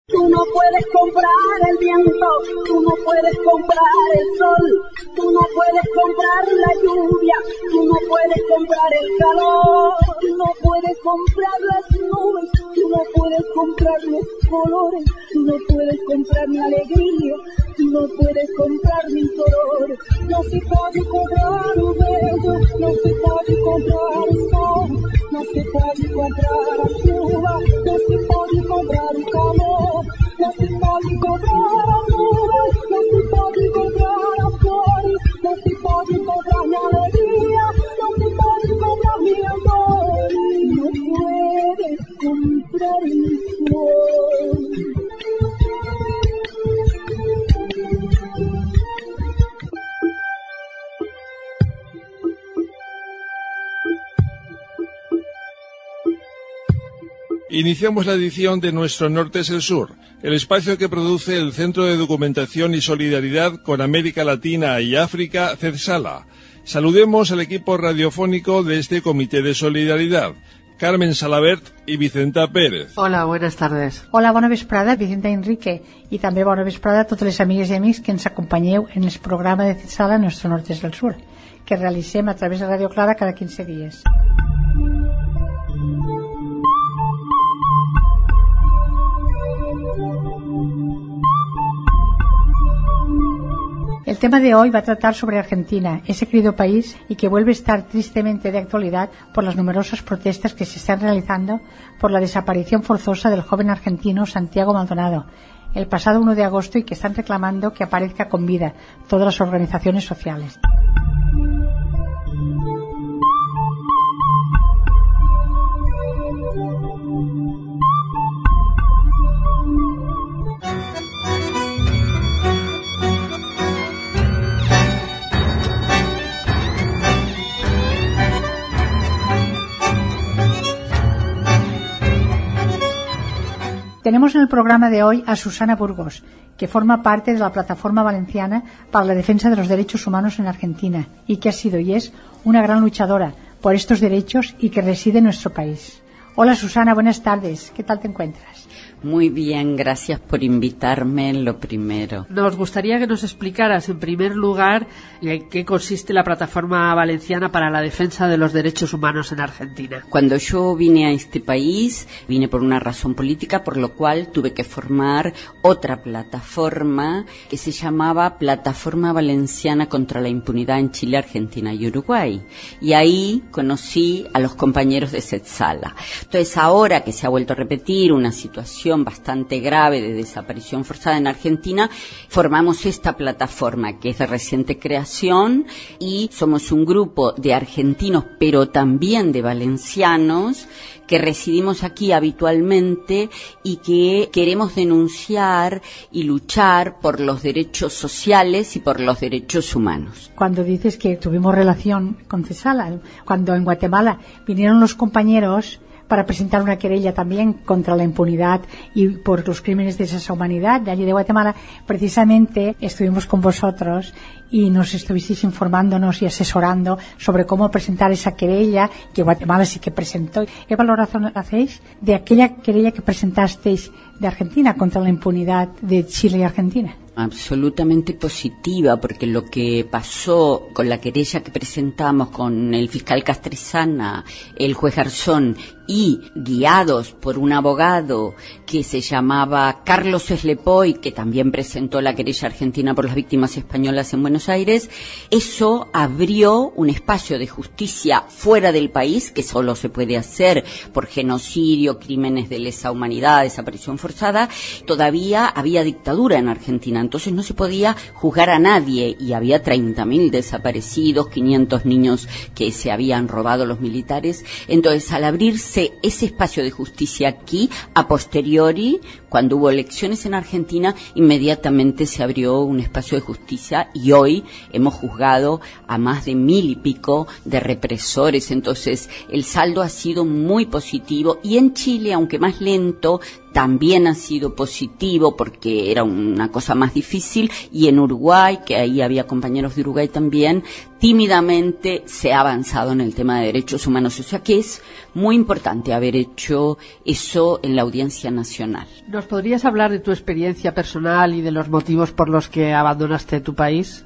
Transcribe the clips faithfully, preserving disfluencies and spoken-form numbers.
Tú no puedes comprar el viento, tú no puedes comprar el sol, tú no puedes comprar la lluvia, tú no puedes comprar el calor, tú no puedes comprar las nubes, tú no puedes comprar los colores, tú no puedes comprar mi alegría, tú no puedes comprar mi dolor. No se puede comprar un beso, no se puede comprar el sol, no se puede comprar la lluvia, no se puede comprar el calor. No se puede comprar las nubes, no se puede comprar las flores, no se puede comprar mi alegría, no se puede comprar mi amor, no puedes comprar mi sol. Iniciamos la edición de Nuestro Norte es el Sur, el espacio que produce el Centro de Documentación y Solidaridad con América Latina y África, CEDSALA. Saludemos al equipo radiofónico de este Comité de Solidaridad, Carmen Salabert i Vicenta Pérez. Hola, buenas tardes. Hola, bona vesprada, Vicenta Enrique, i també bona vesprada a totes les amigues i amics que ens acompanyeu en el programa de CEDSALA Nuestro Norte es el Sur, que realitzem a través de Radio Clara cada quinze dies. El tema de hoy va a tratar sobre Argentina, ese querido país y que vuelve a estar tristemente de actualidad por las numerosas protestas que se están realizando por la desaparición forzosa del joven argentino Santiago Maldonado el pasado uno de agosto y que están reclamando que aparezca con vida todas las organizaciones sociales. Tenemos en el programa de hoy a Susana Burgos, que forma parte de la Plataforma Valenciana para la Defensa de los Derechos Humanos en Argentina y que ha sido y es una gran luchadora por estos derechos y que reside en nuestro país. Hola Susana, buenas tardes. ¿Qué tal te encuentras? Muy bien, gracias por invitarme en lo primero. Nos gustaría que nos explicaras en primer lugar en qué consiste la Plataforma Valenciana para la Defensa de los Derechos Humanos en Argentina. Cuando yo vine a este país, vine por una razón política, por lo cual tuve que formar otra plataforma que se llamaba Plataforma Valenciana contra la Impunidad en Chile, Argentina y Uruguay. Y ahí conocí a los compañeros de CEDSALA. Entonces, ahora que se ha vuelto a repetir una situación bastante grave de desaparición forzada en Argentina, formamos esta plataforma que es de reciente creación y somos un grupo de argentinos pero también de valencianos que residimos aquí habitualmente y que queremos denunciar y luchar por los derechos sociales y por los derechos humanos. Cuando dices que tuvimos relación con CEDSALA, cuando en Guatemala vinieron los compañeros para presentar una querella también contra la impunidad y por los crímenes de esa humanidad de allí de Guatemala, precisamente estuvimos con vosotros y nos estuvisteis informándonos y asesorando sobre cómo presentar esa querella que Guatemala sí que presentó. ¿Qué valoración hacéis de aquella querella que presentasteis de Argentina contra la impunidad de Chile y Argentina? Absolutamente positiva, porque lo que pasó con la querella que presentamos con el fiscal Castresana, el juez Garzón y guiados por un abogado que se llamaba Carlos Eslepoy, que también presentó la querella argentina por las víctimas españolas en Buenos Aires, eso abrió un espacio de justicia fuera del país que solo se puede hacer por genocidio, crímenes de lesa humanidad, desaparición forzada. Todavía había dictadura en Argentina, entonces no se podía juzgar a nadie y había treinta mil desaparecidos, quinientos niños que se habían robado los militares. Entonces, al abrirse ese espacio de justicia aquí, a posteriori, cuando hubo elecciones en Argentina, inmediatamente se abrió un espacio de justicia y hoy hemos juzgado a más de mil y pico de represores. Entonces, el saldo ha sido muy positivo y en Chile, aunque más lento, también ha sido positivo porque era una cosa más difícil, y en Uruguay, que ahí había compañeros de Uruguay también, tímidamente se ha avanzado en el tema de derechos humanos. O sea que es muy importante haber hecho eso en la Audiencia Nacional. ¿Nos podrías hablar de tu experiencia personal y de los motivos por los que abandonaste tu país?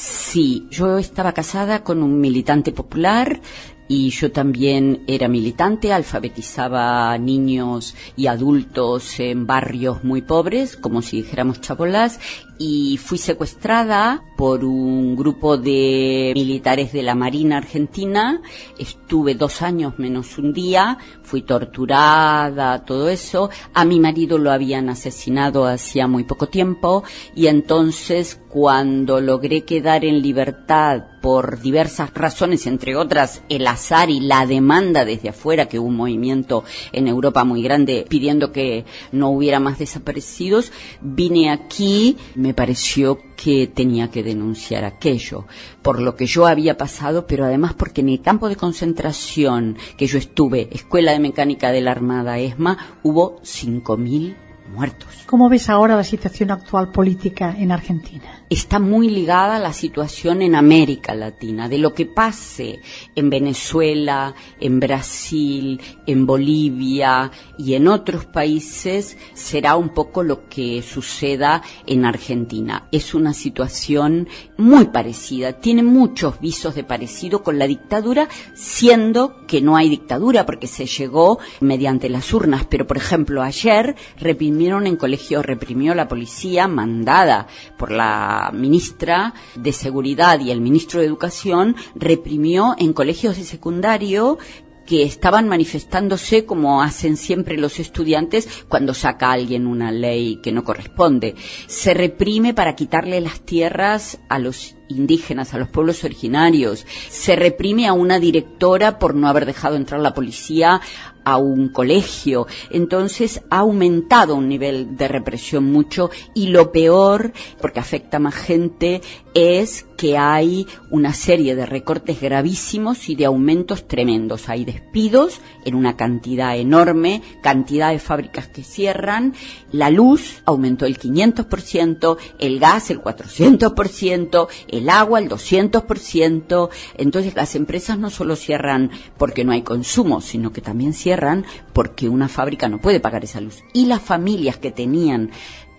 Sí, yo estaba casada con un militante popular, y yo también era militante, alfabetizaba niños y adultos en barrios muy pobres, como si dijéramos chabolas, y fui secuestrada por un grupo de militares de la Marina Argentina. Estuve dos años menos un día, fui torturada, todo eso. A mi marido lo habían asesinado hacía muy poco tiempo, y entonces cuando logré quedar en libertad por diversas razones, entre otras el azar y la demanda desde afuera, que hubo un movimiento en Europa muy grande pidiendo que no hubiera más desaparecidos, vine aquí. Me pareció que tenía que denunciar aquello, por lo que yo había pasado, pero además porque en el campo de concentración que yo estuve, Escuela de Mecánica de la Armada, ESMA, hubo cinco mil muertos. ¿Cómo ves ahora la situación actual política en Argentina? Está muy ligada a la situación en América Latina, de lo que pase en Venezuela, en Brasil, en Bolivia y en otros países, será un poco lo que suceda en Argentina. Es una situación muy parecida, tiene muchos visos de parecido con la dictadura, siendo que no hay dictadura porque se llegó mediante las urnas. Pero, por ejemplo, ayer reprimieron en colegios, reprimió la policía mandada por la ministra de Seguridad y el ministro de Educación, reprimió en colegios de secundario que estaban manifestándose como hacen siempre los estudiantes cuando saca alguien una ley que no corresponde. Se reprime para quitarle las tierras a los indígenas, a los pueblos originarios. Se reprime a una directora por no haber dejado entrar la policía a un colegio. Entonces ha aumentado un nivel de represión mucho, y lo peor, porque afecta a más gente, es que hay una serie de recortes gravísimos y de aumentos tremendos. Hay despidos en una cantidad enorme, cantidad de fábricas que cierran, la luz aumentó el quinientos por ciento, el gas el cuatrocientos por ciento, el agua el doscientos por ciento. Entonces las empresas no solo cierran porque no hay consumo, sino que también cierran porque una fábrica no puede pagar esa luz. Y las familias que tenían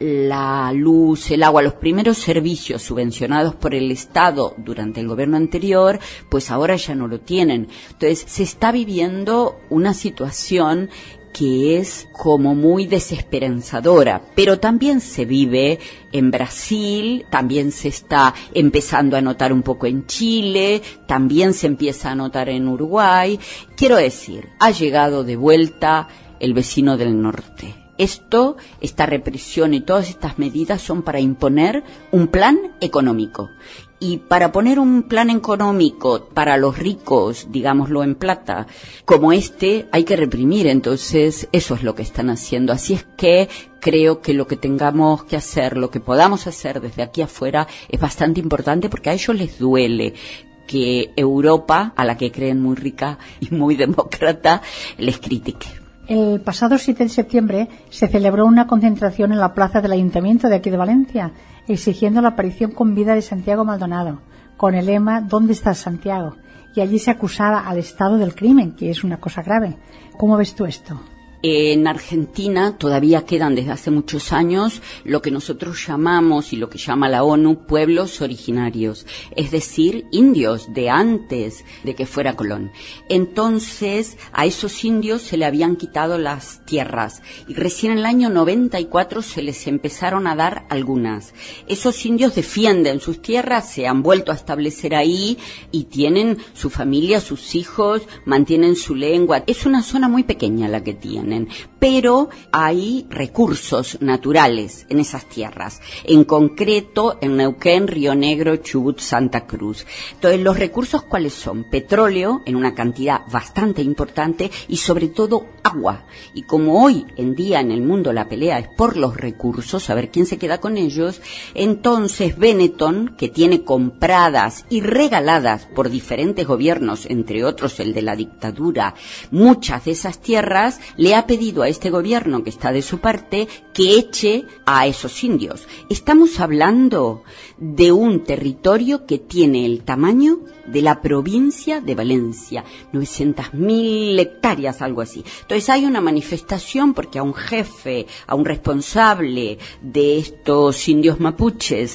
la luz, el agua, los primeros servicios subvencionados por el Estado durante el gobierno anterior, pues ahora ya no lo tienen. Entonces se está viviendo una situación que es como muy desesperanzadora, pero también se vive en Brasil, también se está empezando a notar un poco en Chile, también se empieza a notar en Uruguay. Quiero decir, ha llegado de vuelta el vecino del norte. Esto, esta represión y todas estas medidas son para imponer un plan económico. Y para poner un plan económico para los ricos, digámoslo en plata, como este, hay que reprimir. Entonces, eso es lo que están haciendo. Así es que creo que lo que tengamos que hacer, lo que podamos hacer desde aquí afuera, es bastante importante, porque a ellos les duele que Europa, a la que creen muy rica y muy demócrata, les critique. El pasado siete de septiembre se celebró una concentración en la plaza del Ayuntamiento de aquí de Valencia, exigiendo la aparición con vida de Santiago Maldonado, con el lema ¿Dónde está Santiago? Y allí se acusaba al Estado del crimen, que es una cosa grave. ¿Cómo ves tú esto? En Argentina todavía quedan desde hace muchos años lo que nosotros llamamos, y lo que llama la ONU, pueblos originarios, es decir, indios de antes de que fuera Colón. Entonces, a esos indios se le habían quitado las tierras, y recién en el año noventa y cuatro se les empezaron a dar algunas. Esos indios defienden sus tierras, se han vuelto a establecer ahí y tienen su familia, sus hijos, mantienen su lengua. Es una zona muy pequeña la que tienen, pero hay recursos naturales en esas tierras, en concreto en Neuquén, Río Negro, Chubut, Santa Cruz. Entonces, ¿los recursos cuáles son? Petróleo en una cantidad bastante importante, y sobre todo agua. Y como hoy en día en el mundo la pelea es por los recursos, a ver quién se queda con ellos, entonces Benetton, que tiene compradas y regaladas por diferentes gobiernos, entre otros el de la dictadura, muchas de esas tierras, le ha ha pedido a este gobierno que está de su parte que eche a esos indios. Estamos hablando de un territorio que tiene el tamaño de la provincia de Valencia, novecientas mil hectáreas, algo así. Entonces hay una manifestación porque a un jefe, a un responsable de estos indios mapuches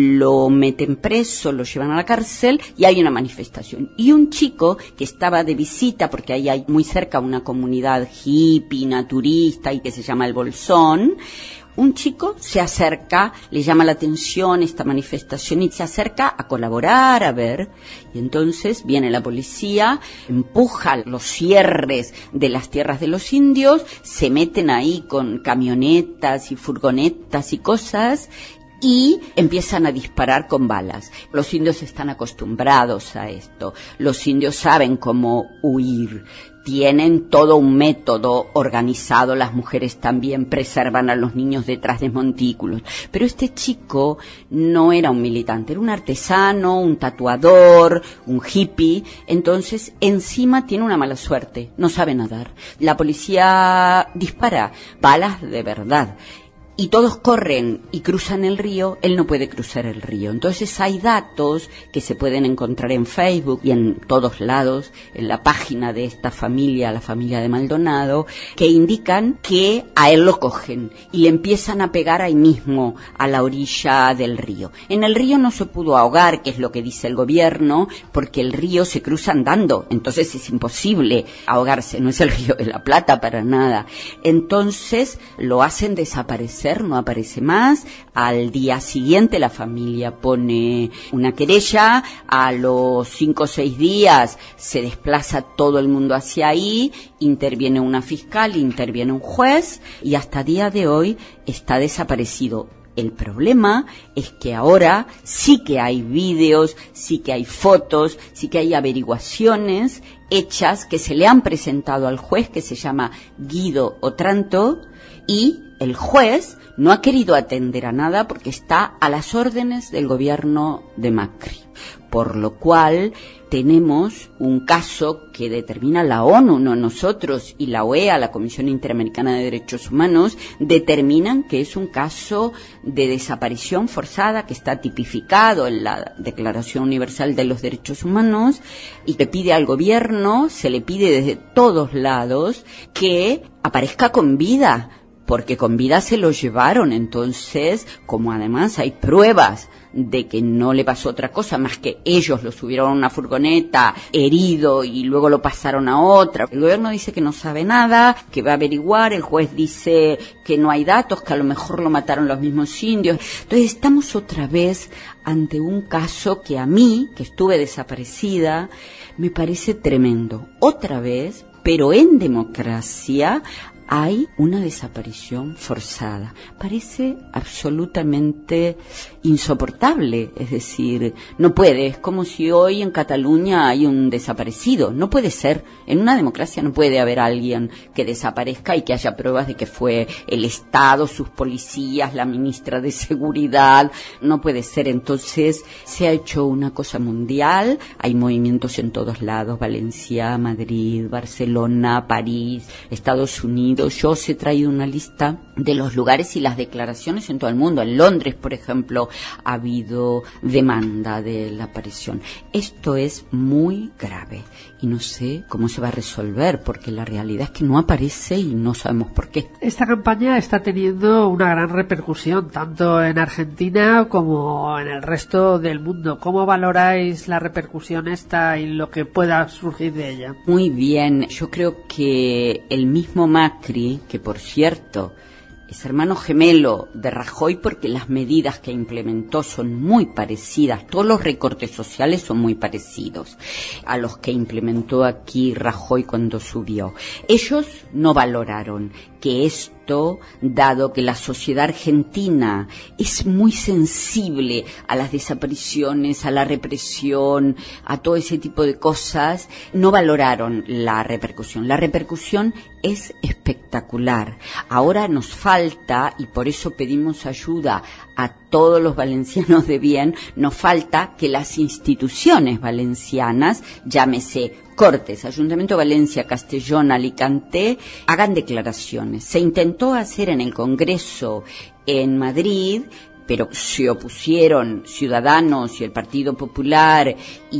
lo meten preso, lo llevan a la cárcel y hay una manifestación. Y un chico que estaba de visita, porque ahí hay muy cerca una comunidad hippie, naturista y que se llama El Bolsón, un chico se acerca, le llama la atención esta manifestación y se acerca a colaborar, a ver, y entonces viene la policía, empuja los cierres de las tierras de los indios, se meten ahí con camionetas y furgonetas y cosas, y empiezan a disparar con balas. Los indios están acostumbrados a esto, los indios saben cómo huir, tienen todo un método organizado, las mujeres también preservan a los niños detrás de montículos. Pero este chico no era un militante, era un artesano, un tatuador, un hippie, entonces encima tiene una mala suerte, no sabe nadar. La policía dispara balas de verdad. Y todos corren y cruzan el río, él no puede cruzar el río. Entonces hay datos que se pueden encontrar en Facebook y en todos lados, en la página de esta familia, la familia de Maldonado, que indican que a él lo cogen y le empiezan a pegar ahí mismo, a la orilla del río. En el río no se pudo ahogar, que es lo que dice el gobierno, porque el río se cruza andando, entonces es imposible ahogarse, no es el río de la Plata para nada. Entonces lo hacen desaparecer, no aparece más. Al día siguiente la familia pone una querella, a los cinco o seis días se desplaza todo el mundo hacia ahí, interviene una fiscal, interviene un juez y hasta día de hoy está desaparecido. El problema es que ahora sí que hay vídeos, sí que hay fotos, sí que hay averiguaciones hechas que se le han presentado al juez, que se llama Guido Otranto, y el juez no ha querido atender a nada porque está a las órdenes del gobierno de Macri. Por lo cual tenemos un caso que determina la ONU, no nosotros, y la O E A, la Comisión Interamericana de Derechos Humanos, determinan que es un caso de desaparición forzada que está tipificado en la Declaración Universal de los Derechos Humanos y que pide al gobierno, se le pide desde todos lados que aparezca con vida, porque con vida se lo llevaron. Entonces, como además hay pruebas de que no le pasó otra cosa más que ellos lo subieron a una furgoneta herido y luego lo pasaron a otra. El gobierno dice que no sabe nada, que va a averiguar, el juez dice que no hay datos, que a lo mejor lo mataron los mismos indios. Entonces estamos otra vez ante un caso que a mí, que estuve desaparecida, me parece tremendo. Otra vez, pero en democracia, hay una desaparición forzada. Parece absolutamente insoportable, es decir, no puede, es como si hoy en Cataluña hay un desaparecido, no puede ser, en una democracia no puede haber alguien que desaparezca y que haya pruebas de que fue el Estado, sus policías, la ministra de Seguridad, no puede ser. Entonces se ha hecho una cosa mundial, hay movimientos en todos lados, Valencia, Madrid, Barcelona, París, Estados Unidos. Yo os he traído una lista de los lugares y las declaraciones en todo el mundo. En Londres, por ejemplo, ha habido demanda de la aparición. Esto es muy grave y no sé cómo se va a resolver, porque la realidad es que no aparece y no sabemos por qué. Esta campaña está teniendo una gran repercusión, tanto en Argentina como en el resto del mundo. ¿Cómo valoráis la repercusión esta y lo que pueda surgir de ella? Muy bien, yo creo que el mismo Macri, que por cierto es hermano gemelo de Rajoy porque las medidas que implementó son muy parecidas, todos los recortes sociales son muy parecidos a los que implementó aquí Rajoy cuando subió. Ellos no valoraron que esto, dado que la sociedad argentina es muy sensible a las desapariciones, a la represión, a todo ese tipo de cosas, no valoraron la repercusión. La repercusión es espectacular. Ahora nos falta, y por eso pedimos ayuda a todos los valencianos de bien, nos falta que las instituciones valencianas, llámese Cortes, Ayuntamiento de Valencia, Castellón, Alicante, hagan declaraciones. Se intentó hacer en el Congreso en Madrid, pero se opusieron Ciudadanos y el Partido Popular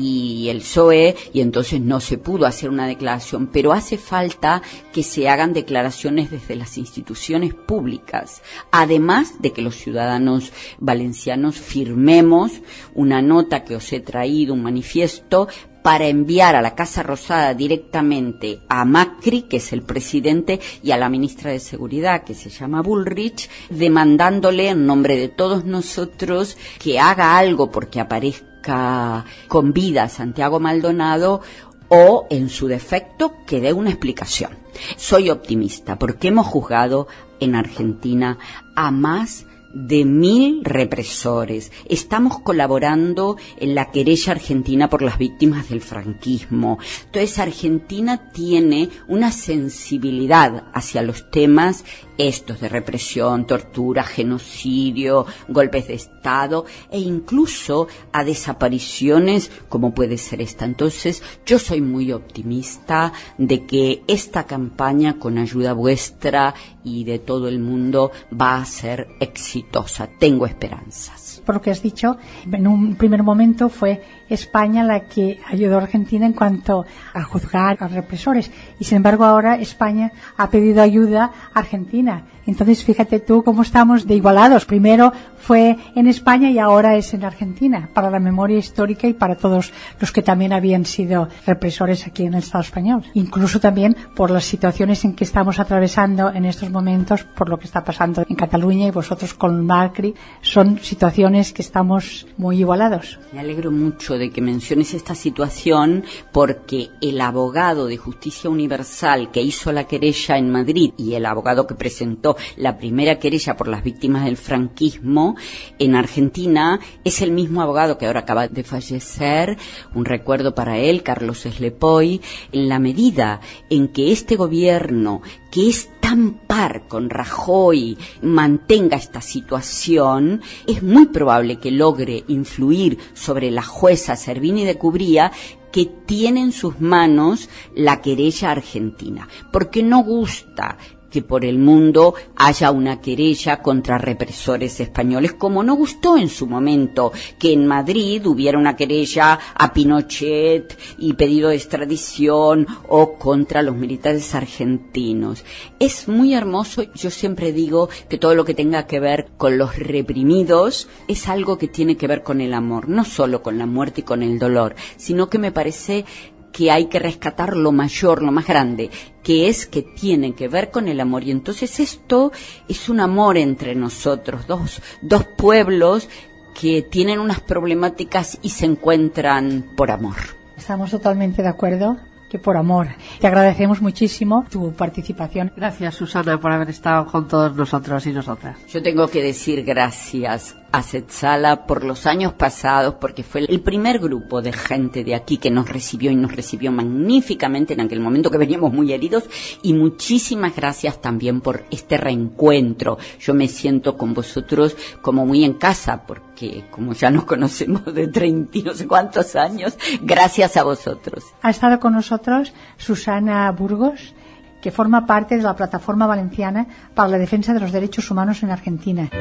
y el P S O E, y entonces no se pudo hacer una declaración. Pero hace falta que se hagan declaraciones desde las instituciones públicas, además de que los ciudadanos valencianos firmemos una nota que os he traído, un manifiesto, para enviar a la Casa Rosada directamente a Macri, que es el presidente, y a la ministra de Seguridad, que se llama Bullrich, demandándole en nombre de todos nosotros que haga algo porque aparezca con vida Santiago Maldonado, o, en su defecto, que dé una explicación. Soy optimista porque hemos juzgado en Argentina a más de mil represores. Estamos colaborando en la querella argentina por las víctimas del franquismo. Entonces, Argentina tiene una sensibilidad hacia los temas estos de represión, tortura, genocidio, golpes de Estado e incluso a desapariciones como puede ser esta. Entonces, yo soy muy optimista de que esta campaña, con ayuda vuestra y de todo el mundo, va a ser exitosa. Tengo esperanzas. Por lo que has dicho, en un primer momento fue España la que ayudó a Argentina en cuanto a juzgar a represores, y sin embargo ahora España ha pedido ayuda a Argentina. Entonces fíjate tú cómo estamos de igualados. Primero fue en España y ahora es en Argentina, para la memoria histórica y para todos los que también habían sido represores aquí en el Estado español. Incluso también por las situaciones en que estamos atravesando en estos momentos, por lo que está pasando en Cataluña, y vosotros con Macri, son situaciones que estamos muy igualados. Me alegro mucho de que menciones esta situación, porque el abogado de Justicia Universal que hizo la querella en Madrid y el abogado que presentó la primera querella por las víctimas del franquismo en Argentina es el mismo abogado que ahora acaba de fallecer. Un recuerdo para él, Carlos Eslepoy. En la medida en que este gobierno, que es tan par con Rajoy, mantenga esta situación, es muy probable que logre influir sobre la jueza Servini de Cubría, que tiene en sus manos la querella argentina, porque no gusta que por el mundo haya una querella contra represores españoles, como no gustó en su momento que en Madrid hubiera una querella a Pinochet y pedido de extradición, o contra los militares argentinos. Es muy hermoso. Yo siempre digo que todo lo que tenga que ver con los reprimidos es algo que tiene que ver con el amor, no solo con la muerte y con el dolor, sino que me parece que hay que rescatar lo mayor, lo más grande, que es que tiene que ver con el amor. Y entonces esto es un amor entre nosotros, dos, dos pueblos que tienen unas problemáticas y se encuentran por amor. Estamos totalmente de acuerdo, que por amor. Te agradecemos muchísimo tu participación. Gracias, Susana, por haber estado con todos nosotros y nosotras. Yo tengo que decir gracias a Zetsala por los años pasados, porque fue el primer grupo de gente de aquí que nos recibió, y nos recibió magníficamente en aquel momento que veníamos muy heridos, y muchísimas gracias también por este reencuentro. Yo me siento con vosotros como muy en casa, porque como ya nos conocemos de treinta y no sé cuántos años, gracias a vosotros. Ha estado con nosotros Susana Burgos, que forma parte de la Plataforma Valenciana para la Defensa de los Derechos Humanos en Argentina.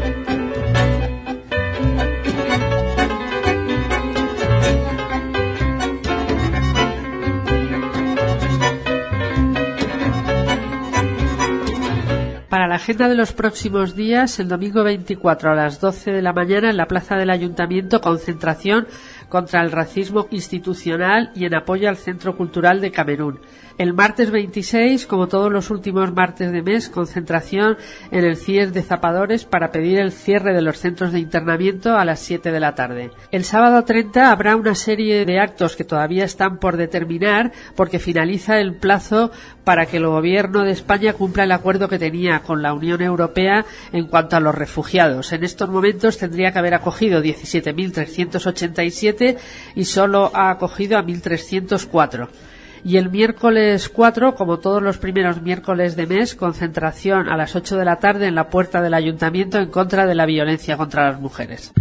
Para la agenda de los próximos días, el domingo veinticuatro a las doce de la mañana en la plaza del Ayuntamiento, concentración contra el racismo institucional y en apoyo al Centro Cultural de Camerún. El martes veintiséis, como todos los últimos martes de mes, concentración en el C I E S de Zapadores para pedir el cierre de los centros de internamiento a las siete de la tarde. El sábado treinta habrá una serie de actos que todavía están por determinar, porque finaliza el plazo para que el Gobierno de España cumpla el acuerdo que tenía con la Unión Europea en cuanto a los refugiados. En estos momentos tendría que haber acogido diecisiete mil trescientos ochenta y siete y solo ha acogido a mil trescientos cuatro. Y el miércoles cuatro, como todos los primeros miércoles de mes, concentración a las ocho de la tarde en la puerta del ayuntamiento en contra de la violencia contra las mujeres.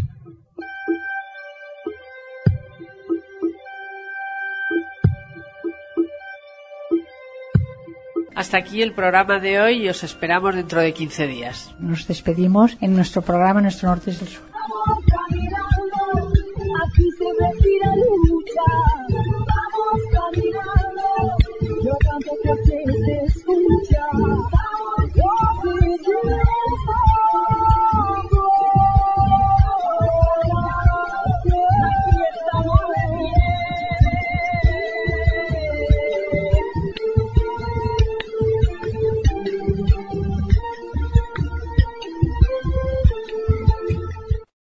Hasta aquí el programa de hoy y os esperamos dentro de quince días. Nos despedimos en nuestro programa Nuestro Norte es el Sur. Vamos caminando, aquí se respira lucha. Vamos caminando, yo canto que se escucha.